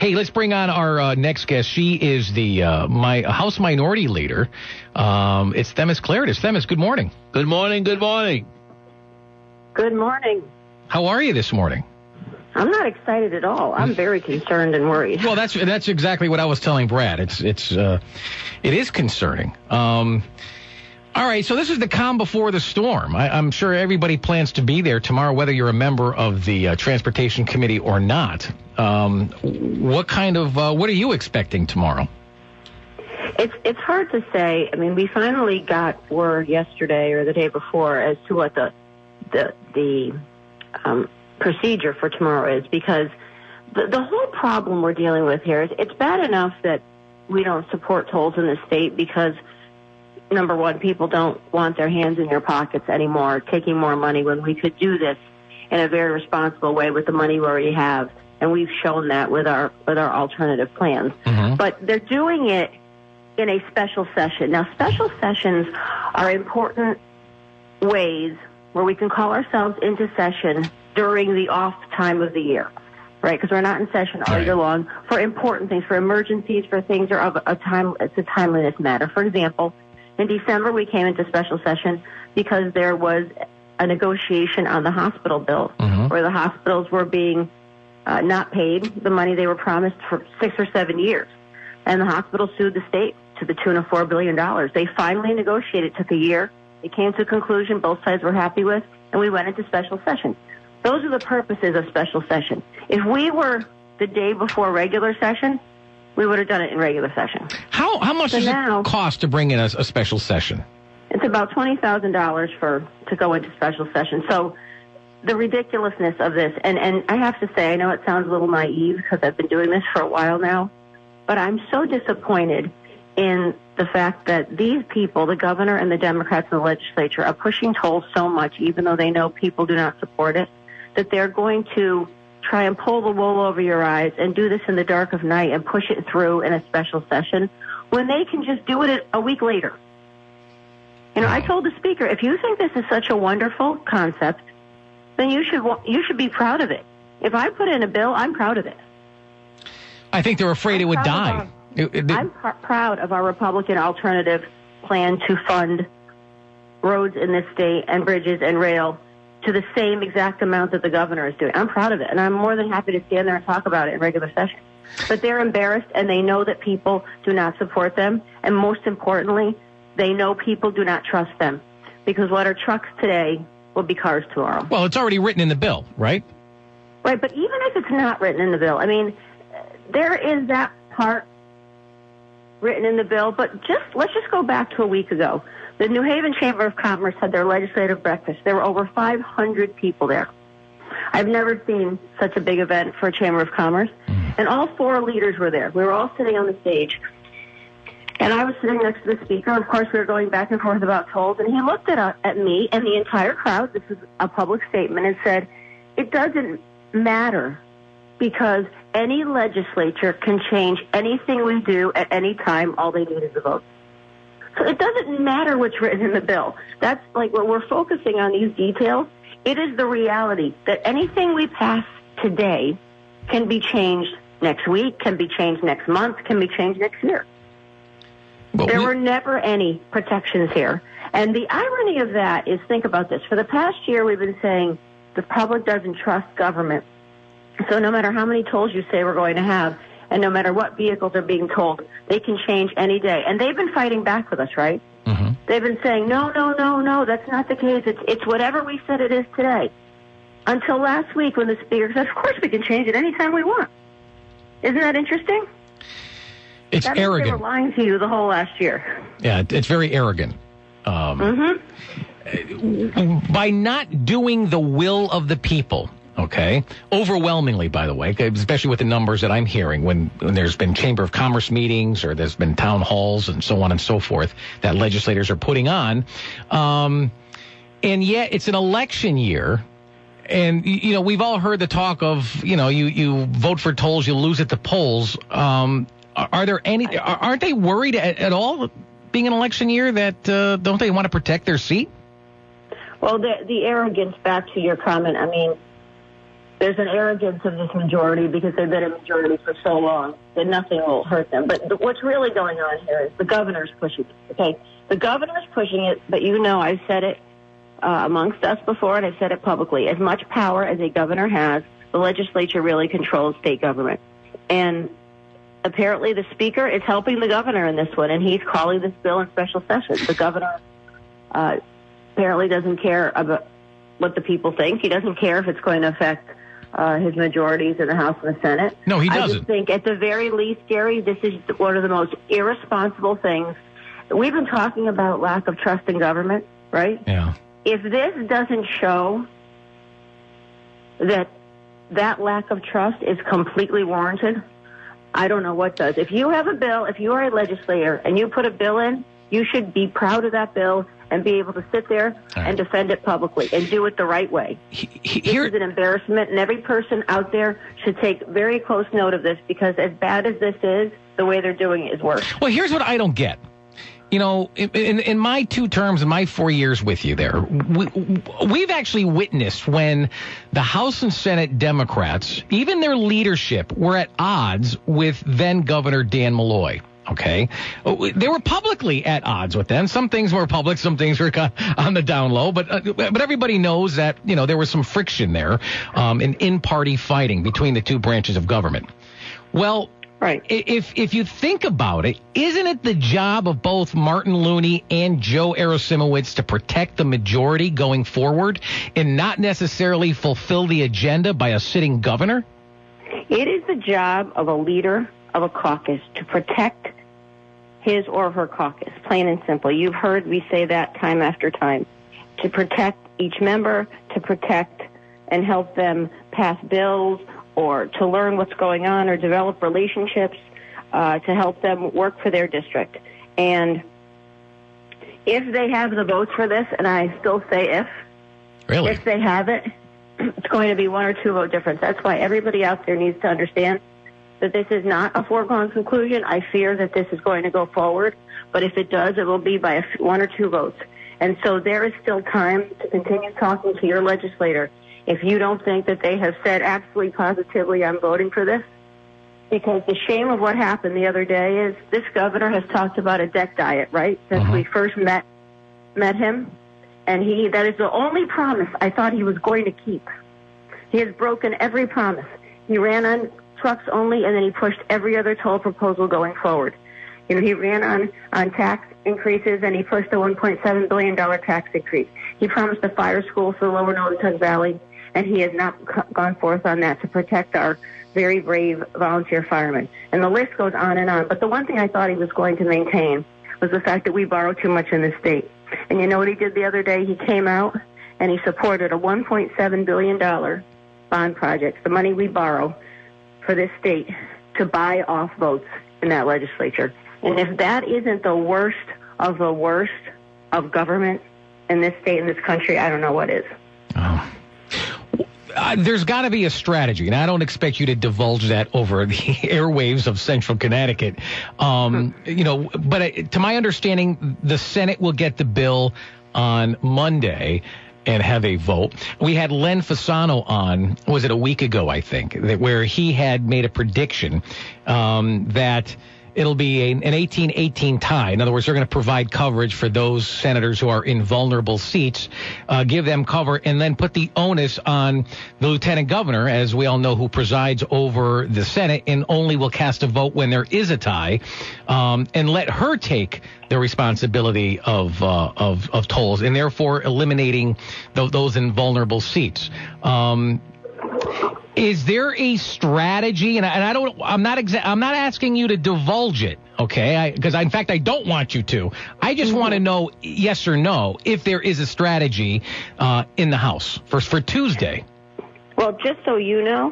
Hey, let's bring on our next guest. She is the my House Minority Leader. It's Themis Klarides. Themis, good morning. Good morning. Good morning. Good morning. How are you this morning? I'm not excited at all. I'm very concerned and worried. Well, that's exactly what I was telling Brad. It is concerning. All right, so this is the calm before the storm. I'm sure everybody plans to be there tomorrow, whether you're a member of the Transportation Committee or not. What are you expecting tomorrow? It's hard to say. I mean, we finally got word yesterday or the day before as to what the procedure for tomorrow is, because the whole problem we're dealing with here is it's bad enough that we don't support tolls in the state because, number one, people don't want their hands in their pockets anymore, taking more money when we could do this in a very responsible way with the money we already have, and we've shown that with our alternative plans. Mm-hmm. But they're doing it in a special session. Now, special sessions are important ways where we can call ourselves into session during the off time of the year, right? Because we're not in session all year long for important things, for emergencies, for things are of a time. It's a timeliness matter. For example, in December, we came into special session because there was a negotiation on the hospital bill where the hospitals were being not paid the money they were promised for 6 or 7 years. And the hospital sued the state to the tune of $4 billion. They finally negotiated. It took a year. It came to a conclusion both sides were happy with, and we went into special session. Those are the purposes of special session. If we were the day before regular session, we would have done it in regular session. How much does it cost to bring in a special session? It's about $20,000 to go into special session. So the ridiculousness of this, and I have to say, I know it sounds a little naive because I've been doing this for a while now, but I'm so disappointed in the fact that these people, the governor and the Democrats in the legislature, are pushing tolls so much, even though they know people do not support it, that they're going to try and pull the wool over your eyes and do this in the dark of night and push it through in a special session when they can just do it a week later. You know, I told the speaker, if you think this is such a wonderful concept, then you should be proud of it. If I put in a bill, I'm proud of it. I think they're afraid it would die. I'm proud of our Republican alternative plan to fund roads in this state and bridges and rail to the same exact amount that the governor is doing. I'm proud of it, and I'm more than happy to stand there and talk about it in regular session. But they're embarrassed, and they know that people do not support them, and most importantly, they know people do not trust them, because what are trucks today will be cars tomorrow. Well, it's already written in the bill, right? Right, but even if it's not written in the bill, I mean, there is that part written in the bill, but let's just go back to a week ago. The New Haven Chamber of Commerce had their legislative breakfast. There were over 500 people there. I've never seen such a big event for a Chamber of Commerce. And all 4 leaders were there. We were all sitting on the stage. And I was sitting next to the speaker. Of course, we were going back and forth about tolls. And he looked at me and the entire crowd, this is a public statement, and said, it doesn't matter because any legislature can change anything we do at any time. All they need is a vote. So it doesn't matter what's written in the bill. That's like when we're focusing on these details. It is the reality that anything we pass today can be changed next week, can be changed next month, can be changed next year. There were never any protections here. And the irony of that is, think about this. For the past year, we've been saying the public doesn't trust government. So no matter how many tolls you say we're going to have, and no matter what vehicles are being told, they can change any day. And they've been fighting back with us, right? Mm-hmm. They've been saying, no, that's not the case. It's whatever we said it is today. Until last week when the speaker said, of course we can change it anytime we want. Isn't that interesting? It's arrogant. They were lying to you the whole last year. Yeah, it's very arrogant. By not doing the will of the people, okay, overwhelmingly, by the way, especially with the numbers that I'm hearing when there's been Chamber of Commerce meetings or there's been town halls and so on and so forth that legislators are putting on. And yet it's an election year. And, you know, we've all heard the talk of, you know, you vote for tolls, you lose at the polls. Aren't they worried at all being an election year that don't they want to protect their seat? Well, the arrogance, back to your comment, I mean, there's an arrogance of this majority because they've been a majority for so long that nothing will hurt them. But what's really going on here is the governor's pushing it, okay? The governor's pushing it, but I've said it amongst us before, and I've said it publicly. As much power as a governor has, the legislature really controls state government. And apparently the speaker is helping the governor in this one, and he's calling this bill in special session. The governor apparently doesn't care about what the people think. He doesn't care if it's going to affect his majorities in the House and the Senate. No, he doesn't. I just think at the very least, Gary, this is one of the most irresponsible things. We've been talking about lack of trust in government, right? Yeah. If this doesn't show that lack of trust is completely warranted, I don't know what does. If you have a bill, if you are a legislator and you put a bill in, you should be proud of that bill and be able to sit there and defend it publicly and do it the right way. This is an embarrassment, and every person out there should take very close note of this, because as bad as this is, the way they're doing it is worse. Well, here's what I don't get. In my 2 terms, in my 4 years with you there, we've actually witnessed when the House and Senate Democrats, even their leadership, were at odds with then Governor Dan Malloy. Okay. They were publicly at odds with them. Some things were public, some things were on the down low, but everybody knows that, there was some friction there, and in-party fighting between the 2 branches of government. Well, right. If you think about it, isn't it the job of both Martin Looney and Joe Arasimowicz to protect the majority going forward and not necessarily fulfill the agenda by a sitting governor? It is the job of a leader of a caucus to protect his or her caucus, plain and simple. You've heard me say that time after time. To protect each member, to protect and help them pass bills, or to learn what's going on, or develop relationships, to help them work for their district. And if they have the votes for this, and I still say if they have it, it's going to be 1 or 2 vote difference. That's why everybody out there needs to understand that this is not a foregone conclusion. I fear that this is going to go forward, but if it does, it will be by 1 or 2 votes. And so there is still time to continue talking to your legislator if you don't think that they have said absolutely positively, I'm voting for this. Because the shame of what happened the other day is this governor has talked about a debt diet, right, since we first met him. And that is the only promise I thought he was going to keep. He has broken every promise. He ran on trucks only, and then he pushed every other toll proposal going forward. He ran on tax increases, and he pushed a $1.7 billion tax increase. He promised a fire school for the lower Notituck Valley, and he has not gone forth on that to protect our very brave volunteer firemen. And the list goes on and on. But the one thing I thought he was going to maintain was the fact that we borrow too much in this state. And you know what he did the other day? He came out and he supported a $1.7 billion bond project, the money we borrow for this state, to buy off votes in that legislature. And if that isn't the worst of government in this state, in this country, I don't know what is. Oh. There's got to be a strategy, and I don't expect you to divulge that over the airwaves of Central Connecticut. But to my understanding, the Senate will get the bill on Monday and have a vote. We had Len Fasano on, was it a week ago, I think, where he had made a prediction that it'll be an 18-18 tie. In other words, they're going to provide coverage for those senators who are in vulnerable seats, give them cover, and then put the onus on the lieutenant governor, as we all know, who presides over the Senate and only will cast a vote when there is a tie, and let her take the responsibility of tolls, and therefore eliminating those in vulnerable seats. Is there a strategy? And I'm not asking you to divulge it, okay? Because in fact I don't want you to. I just want to know yes or no if there is a strategy in the House for Tuesday. Well, just so you know,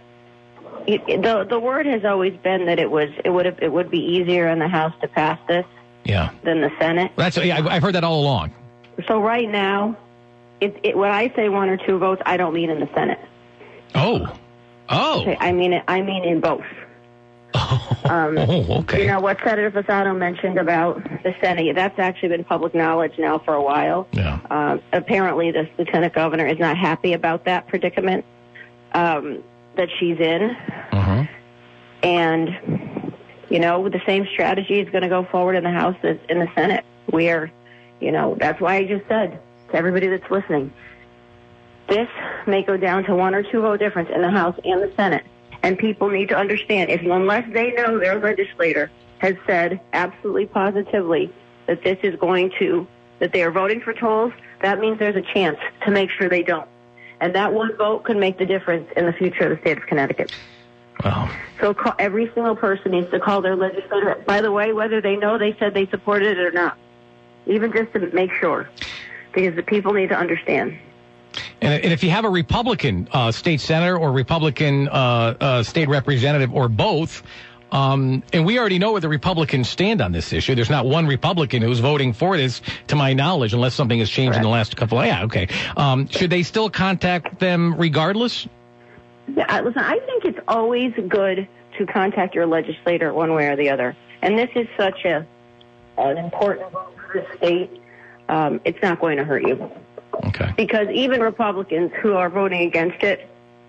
the word has always been that it would be easier in the House to pass this than the Senate. I've heard that all along. So right now, when I say 1 or 2 votes, I don't mean in the Senate. Oh. Okay, I mean in both. Okay. You know what Senator Fasano mentioned about the Senate? That's actually been public knowledge now for a while. Yeah. Apparently, the lieutenant governor is not happy about that predicament. that she's in. Mm-hmm. And, the same strategy is going to go forward in the House as in the Senate. That's why I just said to everybody that's listening, this may go down to 1 or 2 vote difference in the House and the Senate. And people need to understand, unless they know their legislator has said absolutely positively that this is that they are voting for tolls, that means there's a chance to make sure they don't. And that one vote could make the difference in the future of the state of Connecticut. Wow. So every single person needs to call their legislator, by the way, whether they know they said they supported it or not, even just to make sure, because the people need to understand. And if you have a Republican state senator or Republican state representative or both, and we already know where the Republicans stand on this issue. There's not one Republican who's voting for this, to my knowledge, unless something has changed in the last couple. Yeah, okay. Should they still contact them regardless? Yeah, listen, I think it's always good to contact your legislator one way or the other. And this is such an important vote for the state. It's not going to hurt you. Okay. Because even Republicans who are voting against it,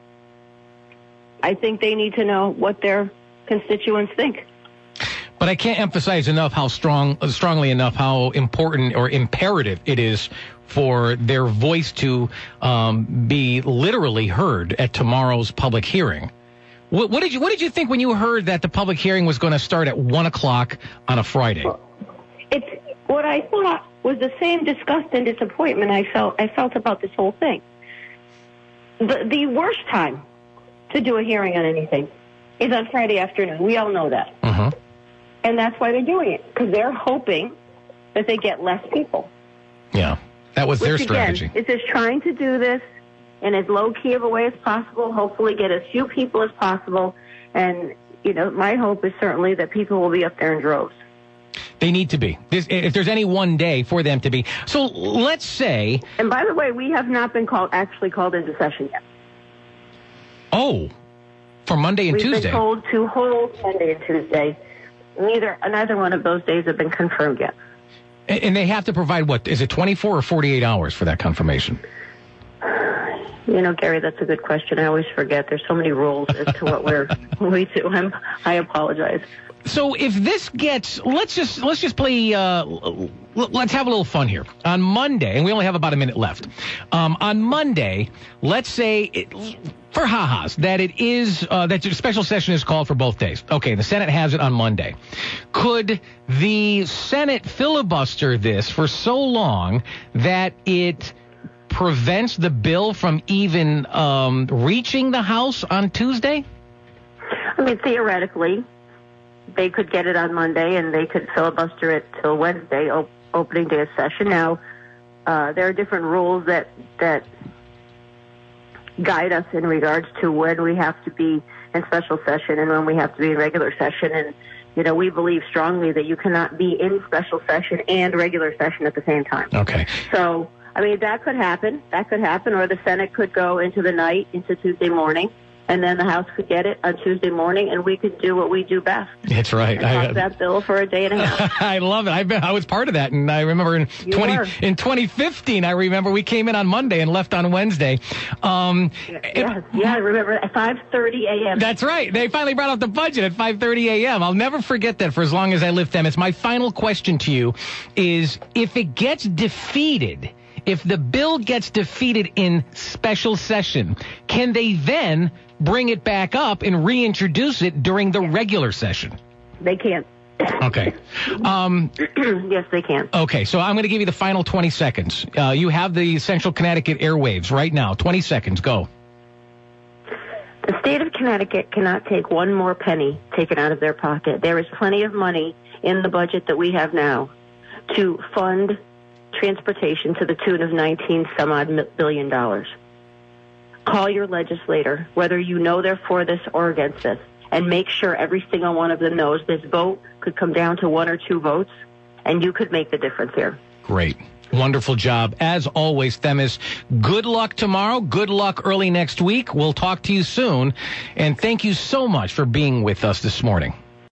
I think they need to know what their constituents think. But I can't emphasize enough strongly enough how important or imperative it is for their voice to be literally heard at tomorrow's public hearing. What did you think when you heard that the public hearing was going to start at 1:00 on a Friday? It's what I thought was the same disgust and disappointment I felt about this whole thing. The worst time to do a hearing on anything is on Friday afternoon. We all know that. Mm-hmm. And that's why they're doing it, because they're hoping that they get less people. Yeah, that was their strategy. Again, it's just trying to do this in as low-key of a way as possible, hopefully get as few people as possible. And, my hope is certainly that people will be up there in droves. They need to be. If there's any one day for them to be. So let's say... And by the way, we have not been called into session yet. Oh, for Monday and Tuesday. We've been told to hold Monday and Tuesday. Neither one of those days have been confirmed yet. And they have to provide what? Is it 24 or 48 hours for that confirmation? Gary, that's a good question. I always forget. There's so many rules as to what we do. I apologize. So if this gets, let's just play, let's have a little fun here. On Monday, and we only have about a minute left. On Monday, let's say, for ha-has, that it is, that your special session is called for both days. Okay, the Senate has it on Monday. Could the Senate filibuster this for so long that it prevents the bill from even reaching the House on Tuesday? I mean, theoretically, they could get it on Monday and they could filibuster it till Wednesday, opening day of session. Now, there are different rules that guide us in regards to when we have to be in special session and when we have to be in regular session. And, we believe strongly that you cannot be in special session and regular session at the same time. Okay. So, I mean, that could happen. Or the Senate could go into the night, into Tuesday morning, and then the House could get it on Tuesday morning, and we could do what we do best. That's right. And have that bill for a day and a half. I love it. I was part of that, and I remember in 2015, I remember we came in on Monday and left on Wednesday. I remember at 5:30 a.m. That's right. They finally brought out the budget at 5:30 a.m. I'll never forget that for as long as I live, Themis. My final question to you is, if it gets defeated, if the bill gets defeated in special session, can they then bring it back up and reintroduce it during the regular session? They can. Okay. Yes, they can. Okay, so I'm going to give you the final 20 seconds. You have the Central Connecticut airwaves right now. 20 seconds. Go. The state of Connecticut cannot take one more penny taken out of their pocket. There is plenty of money in the budget that we have now to fund transportation to the tune of $19-some-odd billion. Call your legislator, whether you know they're for this or against this, and make sure every single one of them knows this vote could come down to 1 or 2 votes, and you could make the difference here. Great. Wonderful job. As always, Themis, good luck tomorrow. Good luck early next week. We'll talk to you soon. And thank you so much for being with us this morning.